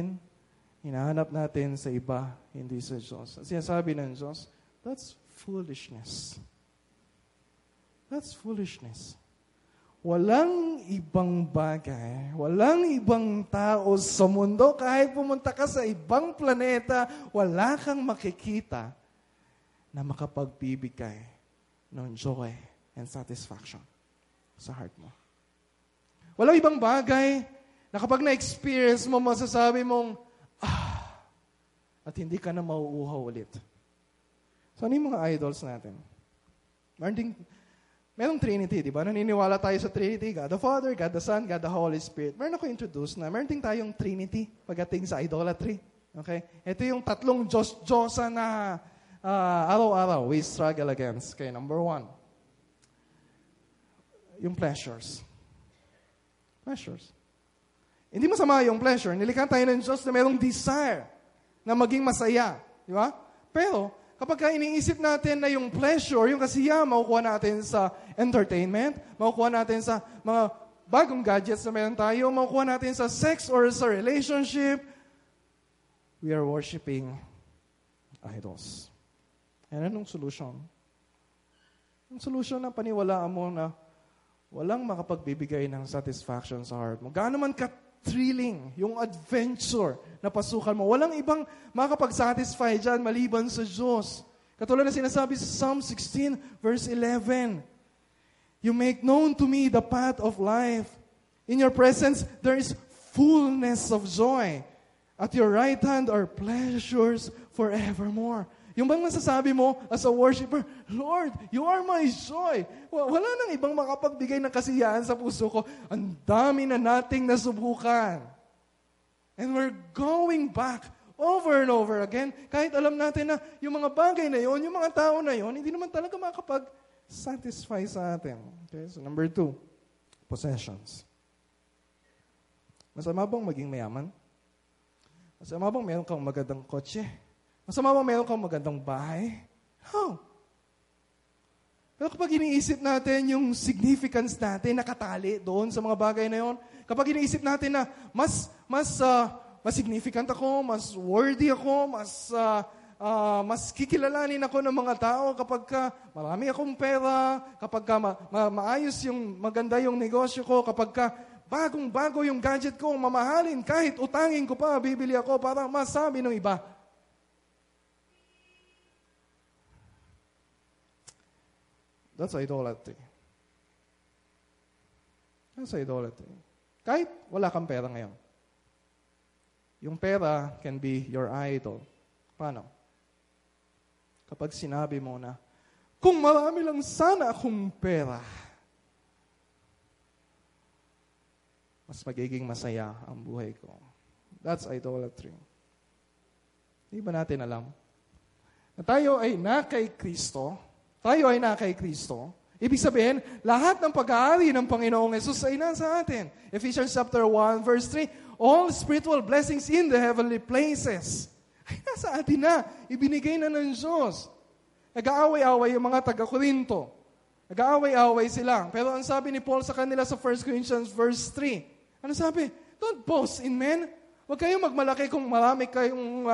[SPEAKER 1] natin sa iba, hindi sa Diyos. At sinasabi ng Diyos, that's foolishness. That's foolishness. Walang ibang bagay, walang ibang tao sa mundo, kahit pumunta ka sa ibang planeta, wala kang makikita na makapagbibigay ng joy and satisfaction sa heart mo. Walang ibang bagay na kapag na-experience mo, masasabi mong, at hindi ka na mauuhaw ulit. So, ano yung mga idols natin? Merong Trinity, di ba? Naniniwala tayo sa Trinity, God the Father, God the Son, God the Holy Spirit. Meron ako introduce na, meron din tayong Trinity pagdating sa idolatry. Okay? Ito yung tatlong Diyos-Diyosa na araw-araw we struggle against. Okay, number 1. Yung pleasures. Pleasures. Hindi masama yung pleasure. Nilikhan tayo ng Diyos na merong desire na maging masaya. Di ba? Pero, kapag iniisip natin na yung pleasure, yung kasiyahan, makukuha natin sa entertainment, makukuha natin sa mga bagong gadgets na meron tayo, makukuha natin sa sex or sa relationship, we are worshiping idols. And anong solution? Ang solution na paniwalaan mo na walang makapagbibigay ng satisfaction sa heart mo. Gaano man ka-thrilling yung adventure na pasukan mo. Walang ibang makapag-satisfy dyan maliban sa Diyos. Katulad na sinasabi sa Psalm 16, verse 11. You make known to me the path of life. In your presence, there is fullness of joy. At your right hand are pleasures forevermore. Yung bang nasasabi mo as a worshiper, Lord, you are my joy. Wala nang ibang makapagbigay ng kasiyahan sa puso ko. Ang dami na nating nasubukan. And we're going back over and over again. Kahit alam natin na yung mga bagay na yon, yung mga tao na yon, hindi naman talaga makapag-satisfy sa atin. Okay, so number 2, possessions. Masama bang maging mayaman? Masama bang meron kang magandang kotse? Masama bang meron kang magandang bahay? No. Pero kapag iniisip natin yung significance natin, nakatali doon sa mga bagay na yon, kapag iniisip natin na mas significant ako, mas worthy ako, mas kikilalanin ako ng mga tao kapag marami akong pera, kapag maayos yung maganda yung negosyo ko, kapag bagong-bago yung gadget ko, mamahalin, kahit utangin ko pa, bibili ako para masabi ng iba. That's idolatry. That's idolatry. Kahit wala kang pera ngayon. Yung pera can be your idol. Paano? Kapag sinabi mo na, kung marami lang sana akong pera, mas magiging masaya ang buhay ko. That's idolatry. Hindi ba natin alam? Na tayo ay na kay Kristo. Tayo ay na kay Kristo. Ibig sabihin, lahat ng pag-aari ng Panginoong Yesus ay nasa atin. Ephesians chapter 1, verse 3, all spiritual blessings in the heavenly places ay nasa atin na. Ibinigay na ng Diyos. Nag-aaway-away yung mga taga-Korinto. Nag-aaway-away sila. Pero ang sabi ni Paul sa kanila sa 1 Corinthians verse 3, ano sabi? Don't boast in men. Huwag kayong magmalaki kung marami kayong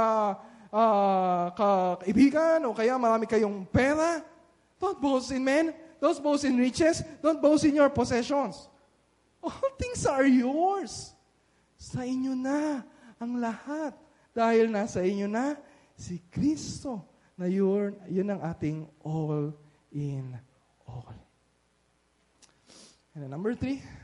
[SPEAKER 1] kaibigan o kaya marami kayong pera. Don't boast in men. Don't boast in riches. Don't boast in your possessions. All things are yours. Sa inyo na ang lahat. Dahil nasa inyo na si Kristo na yun ang ating all in all. And then number 3,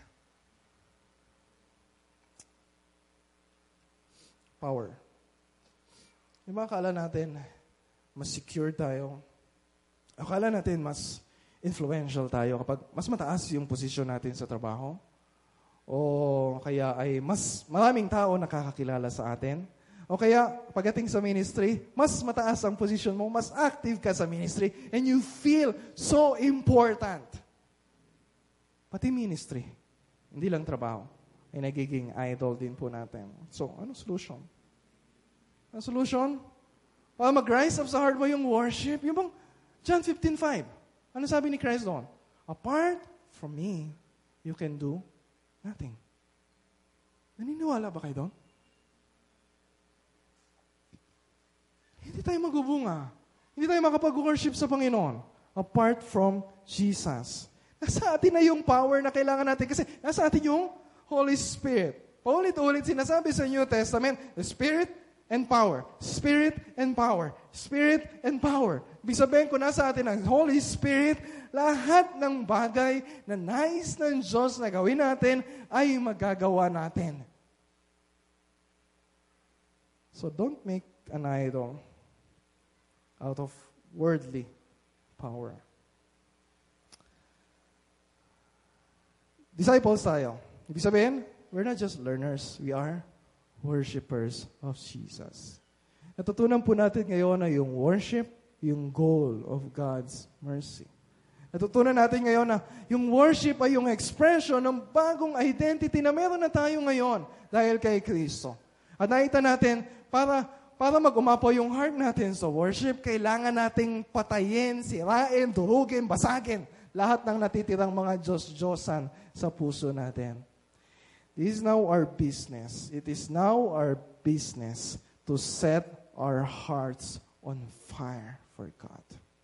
[SPEAKER 1] power. Yung mga akala natin, mas secure tayo. Akala natin, mas influential tayo kapag mas mataas yung posisyon natin sa trabaho. O kaya ay mas maraming tao nakakakilala sa atin. O kaya, pagdating sa ministry, mas mataas ang posisyon mo, mas active ka sa ministry, and you feel so important. Pati ministry, hindi lang trabaho, ay nagiging idol din po natin. So, anong solution? Ang solution? Para mag-rise up sa heart mo yung worship, yung bang John 15:5. Ano sabi ni Christ doon? Apart from me, you can do nothing. Naniniwala ba kayo doon? Hindi tayo magbubunga. Hindi tayo makapag-worship sa Panginoon apart from Jesus. Nasa atin na yung power na kailangan natin kasi nasa atin yung Holy Spirit. Paulit-ulit sinasabi sa New Testament, the Spirit and power. Spirit and power. Spirit and power. Ibig sabihin, kung nasa atin ang Holy Spirit, lahat ng bagay na nais ng Diyos na gawin natin ay magagawa natin. So don't make an idol out of worldly power. Disciples tayo. Ibig sabihin, we're not just learners. We are worshipers of Jesus. Natutunan po natin ngayon na yung worship, yung goal of God's mercy. Natutunan natin ngayon na yung worship ay yung expression ng bagong identity na meron na tayo ngayon dahil kay Kristo. At nakita natin, para mag-umapaw yung heart natin sa worship, kailangan nating patayin, sirain, durugin, basagin lahat ng natitirang mga Diyos-Diyosan sa puso natin. This is now our business. It is now our business to set our hearts on fire for God.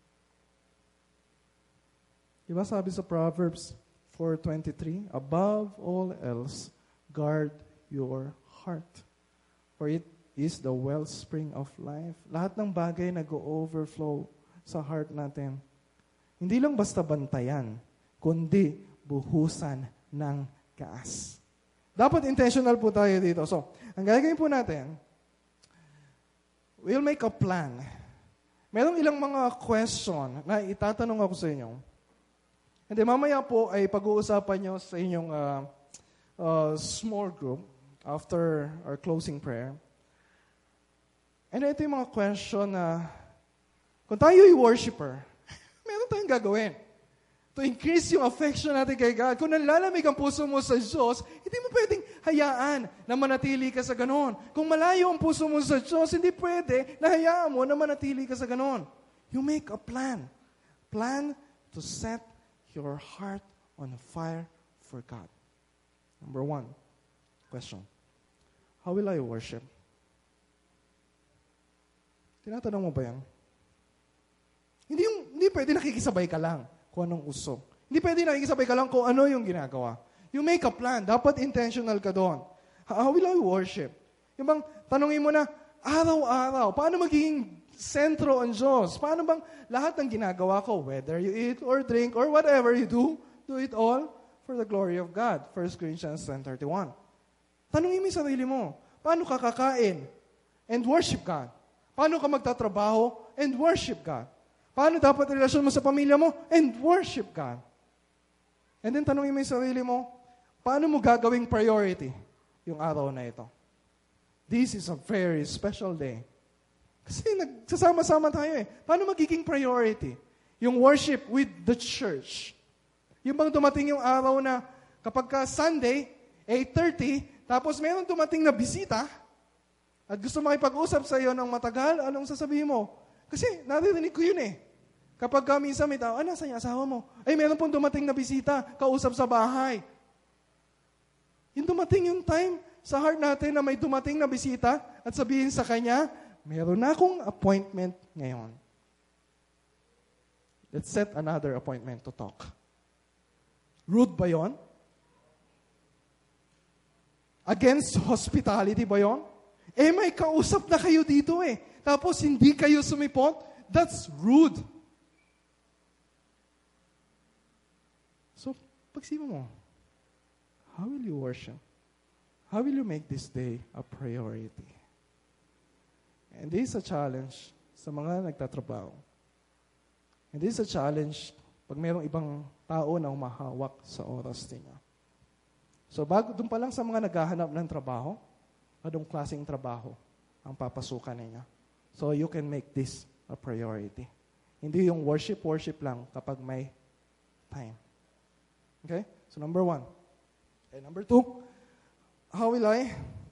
[SPEAKER 1] Diba sabi sa Proverbs 4:23, above all else, guard your heart, for it is the wellspring of life. Lahat ng bagay nag-overflow sa heart natin. Hindi lang basta bantayan, kundi buhusan ng gaas. Dapat intentional po tayo dito. So, ang gagawin po natin, we'll make a plan. Merong ilang mga question na itatanong ako sa inyo. And then mamaya po ay pag-uusapan nyo sa inyong small group after our closing prayer. And ito yung mga question na kung tayo'y worshiper, meron tayong gagawin to increase yung affection natin kay God. Kung nalalamig ang puso mo sa Diyos, hindi mo pwedeng hayaan na manatili ka sa ganon. Kung malayo ang puso mo sa Diyos, hindi pwede na hayaan mo na manatili ka sa ganon. You make a plan. Plan to set your heart on fire for God. Number 1, question. How will I worship? Tinatanong mo ba yan? Hindi pwede nakikisabay ka lang kung anong uso. Hindi pwede nakikisabay ka lang kung ano yung ginagawa. You make a plan. Dapat intentional ka doon. How will I worship? Yung bang tanongin mo na, araw-araw, paano magiging sentro ang Diyos? Paano bang lahat ng ginagawa ko, whether you eat or drink or whatever you do it all for the glory of God. 1 Corinthians 10:31. Tanungin mo yung sarili mo, paano ka kakain and worship God? Paano ka magtatrabaho and worship God? Paano dapat relasyon mo sa pamilya mo and worship God? And then tanungin mo yung sarili mo, paano mo gagawing priority yung araw na ito? This is a very special day. Kasi nagsasama-sama tayo eh. Paano magiging priority? Yung worship with the church. Yung bang dumating yung araw na kapag ka Sunday, 8:30, tapos meron dumating na bisita at gusto makipag-usap sa iyo ng matagal, anong sasabihin mo? Kasi naririnig ko yun eh. Kapag minsan may tao, nasan yung asawa mo? Ay, meron pong dumating na bisita, kausap sa bahay. Yung dumating yung time sa heart natin na may dumating na bisita at sabihin sa kanya, meron na akong appointment ngayon. Let's set another appointment to talk. Rude ba yon? Against hospitality ba yon? May kausap na kayo dito eh. Tapos hindi kayo sumipot? That's rude. So, pagsima mo, how will you worship? How will you make this day a priority? And this is a challenge sa mga nagtatrabaho. And this is a challenge pag mayroong ibang tao na humahawak sa oras niya. So, doon pa lang sa mga naghahanap ng trabaho, anong klaseng trabaho ang papasukan niya. So, you can make this a priority. Hindi yung worship lang kapag may time. Okay? So, number 1. Okay, number 2, how will I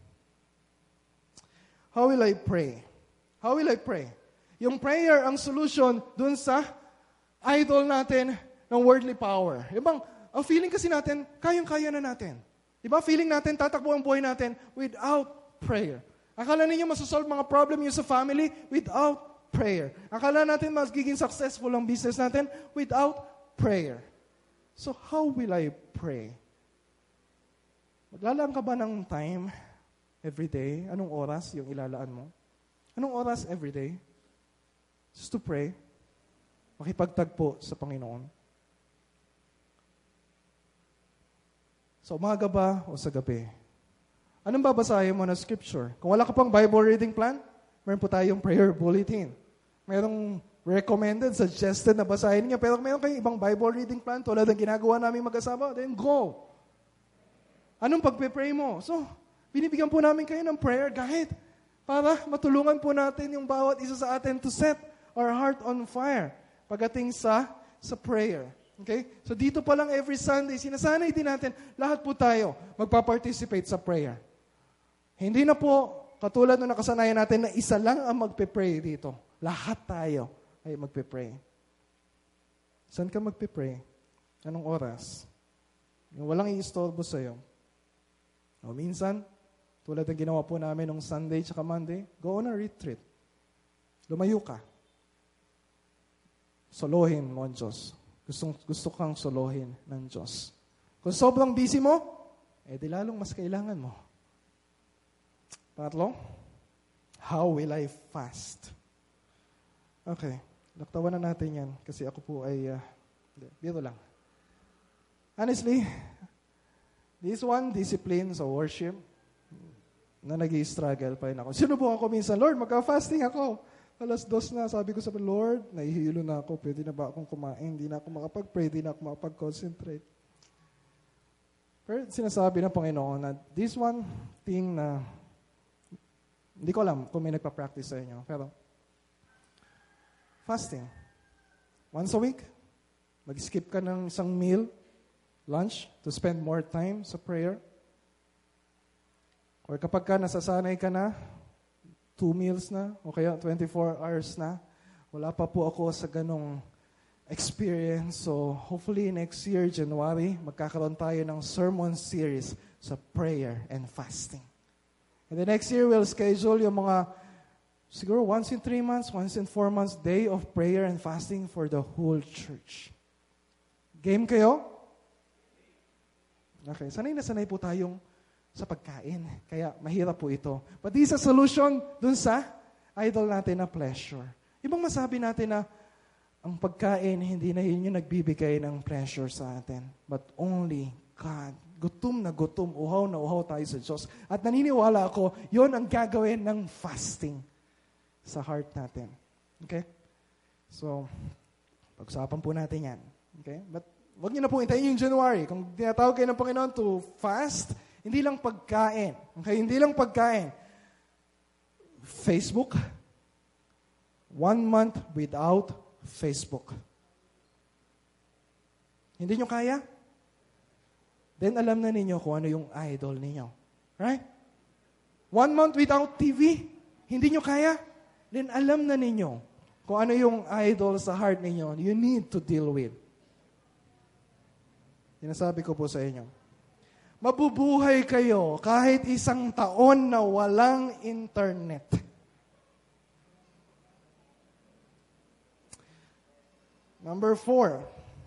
[SPEAKER 1] pray? How will I pray? Yung prayer ang solution dun sa idol natin ng worldly power. Ibang, ang feeling kasi natin, kayang-kaya na natin. Diba? Feeling natin, tatakbo ang buhay natin without prayer. Akala ninyo masosolve mga problem nyo sa family without prayer. Akala natin magiging successful ang business natin without prayer. So how will I pray? Maglalaan ka ba ng time every day? Anong oras yung ilalaan mo? Anong oras every day? Just to pray. Makipagtagpo sa Panginoon. Sa umaga ba o sa gabi? Anong babasahin mo na scripture? Kung wala ka pang Bible reading plan, meron po tayong prayer bulletin. Merong recommended, suggested na basahin niya. Pero meron kayong ibang Bible reading plan tulad ng ginagawa namin mag-asawa, then go. Anong pagpe-pray mo? So, binibigyan po namin kayo ng prayer guide para matulungan po natin yung bawat isa sa atin to set our heart on fire pagdating sa prayer. Okay? So dito pa lang every Sunday, sinasanay din natin, lahat po tayo magpa-participate sa prayer. Hindi na po katulad nung nakasanayan natin na isa lang ang magpe-pray dito. Lahat tayo ay magpe-pray. Saan ka magpe-pray? Anong oras? Yung walang i-istorbo sa'yo. O minsan, tulad ng ginawa po namin nung Sunday tsaka Monday, go on a retreat. Lumayo ka. Solohin mo ang Diyos. Gusto kang solohin ng Diyos. Kung sobrang busy mo, di lalong mas kailangan mo. Pangatlo, how will I fast? Okay, laktawan na natin yan kasi ako po ay, biro lang. Honestly, this one discipline sa worship na nag-i-struggle pa rin ako. Sinubukan ko minsan, Lord, magka-fasting ako. 2:00 na, sabi ko sa Lord, nahihilo na ako, pwede na ba akong kumain? Hindi na ako makapag-pray, hindi na ako makapag-concentrate. Pero sinasabi ng Panginoon na this one thing na hindi ko alam kung may nagpa-practice sa inyo, pero fasting. Once a week, mag-skip ka ng isang meal, lunch, to spend more time sa prayer. Or kapag ka nasasanay ka na, 2 meals na, o kaya 24 hours na, wala pa po ako sa ganong experience. So, hopefully next year, January, magkakaroon tayo ng sermon series sa prayer and fasting. And the next year, we'll schedule yung mga, siguro once in 3 months, once in 4 months, day of prayer and fasting for the whole church. Game kayo? Okay, sanay na sanay po tayong sa pagkain. Kaya mahirap po ito. But this is a solution dun sa idol natin na pleasure. Ibang masabi natin na ang pagkain, hindi na yun yung nagbibigay ng pleasure sa atin. But only God. Gutom na gutom, uhaw na uhaw tayo sa Diyos. At naniniwala ako, yun ang gagawin ng fasting sa heart natin. Okay? So, pag-usapan po natin yan. Okay? But wag niyo na po hintayin yung January. Kung tinatawag kayo ng Panginoon to fast, hindi lang pagkain. Okay? Hindi lang pagkain. Facebook. 1 month without Facebook. Hindi nyo kaya? Then alam na ninyo kung ano yung idol ninyo. Right? 1 month without TV. Hindi nyo kaya? Then alam na ninyo kung ano yung idol sa heart ninyo you need to deal with. Sinasabi ko po sa inyo. Mabubuhay kayo kahit 1 taon na walang internet. Number 4.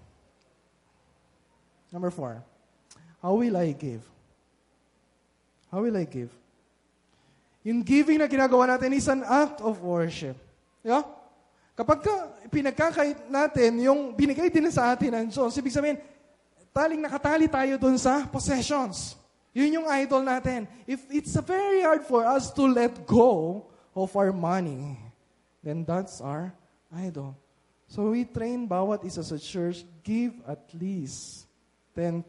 [SPEAKER 1] How will I give? How will I give? Yung giving na ginagawa natin is an act of worship. Yeah? Kapag pinagkakait natin yung binigay din sa atin ng Diyos, ibig sabihin, nakatali tayo dun sa possessions. Yun yung idol natin. If it's very hard for us to let go of our money, then that's our idol. So we train bawat isa sa church, give at least 10%.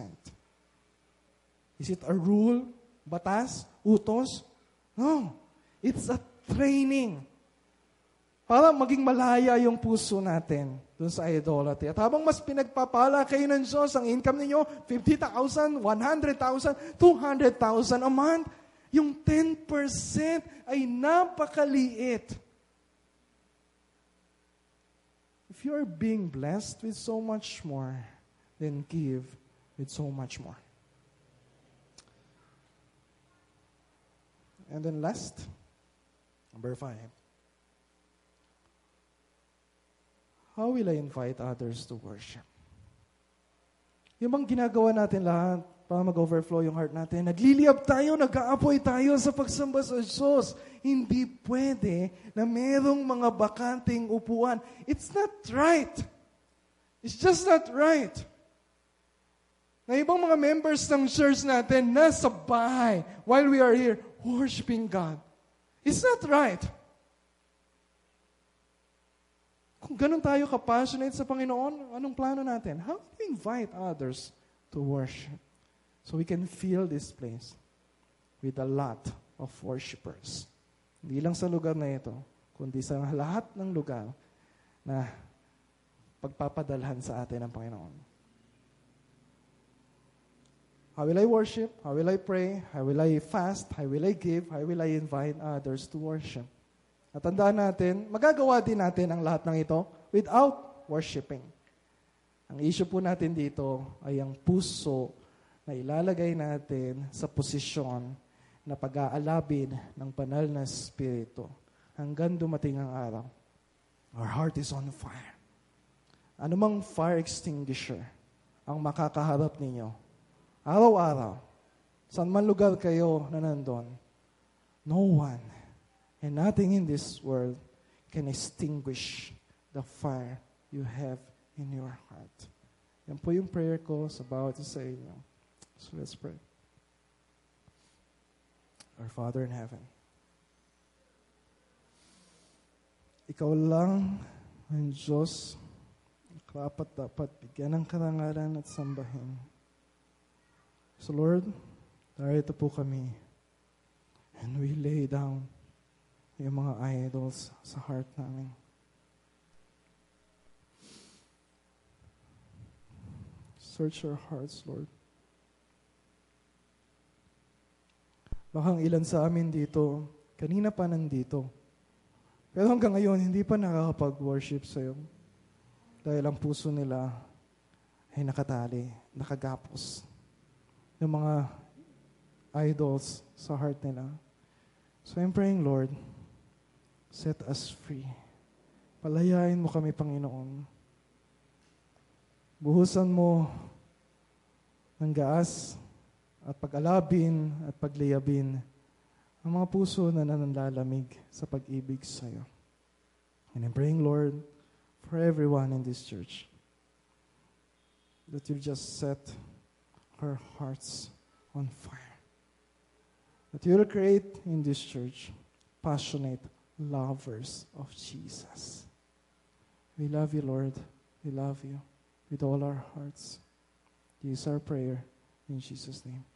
[SPEAKER 1] Is it a rule? Batas? Utos? No. It's a training. Para maging malaya yung puso natin dun sa idolatry. At habang mas pinagpapala kayo ng Diyos, ang income ninyo, 50,000, 100,000, 200,000 a month, yung 10% ay napakaliit. If you are being blessed with so much more, then give with so much more. And then last, number 5. How will I invite others to worship? Yung bang ginagawa natin lahat para mag-overflow yung heart natin, nagliliyab tayo, nag-aapoy tayo sa pagsamba sa Diyos. Hindi pwede na merong mga bakanting upuan. It's not right. It's just not right. Na ibang mga members ng church natin nasa bahay while we are here worshiping God. It's not right. Kung ganun tayo ka-passionate sa Panginoon, anong plano natin? How do we invite others to worship? So we can fill this place with a lot of worshipers. Hindi lang sa lugar na ito, kundi sa lahat ng lugar na pagpapadalhan sa atin ng Panginoon. How will I worship? How will I pray? How will I fast? How will I give? How will I invite others to worship? At tandaan natin, magagawa din natin ang lahat ng ito without worshiping. Ang issue po natin dito ay ang puso na ilalagay natin sa posisyon na pag-aalabin ng banal na Espiritu hanggang dumating ang araw. Our heart is on fire. Anumang fire extinguisher ang makakaharap ninyo, araw-araw, saan man lugar kayo na nandun, no one and nothing in this world can extinguish the fire you have in your heart. Yan po yung prayer ko sa bawat isa inyo. So let's pray. Our Father in heaven, Ikaw lang ang Diyos na dapat bigyan ng karangalan at sambahin. So Lord, narito po kami and we lay down yung mga idols sa heart namin. Search our hearts, Lord. Baka ilan sa amin dito, kanina pa nandito. Pero hanggang ngayon, hindi pa nakakapag-worship sa'yo. Dahil ang puso nila ay nakatali, nakagapos. Yung mga idols sa heart nila. So I'm praying, Lord, set us free. Palayain mo kami, Panginoon. Buhusan mo ng gaas at pag-alabin at pagliyabin ang mga puso na nanlalamig sa pag-ibig sa iyo. And I'm praying, Lord, for everyone in this church, that you'll just set our hearts on fire. That you'll create in this church passionate lovers of Jesus. We love you, Lord. We love you with all our hearts. This is our prayer in Jesus' name.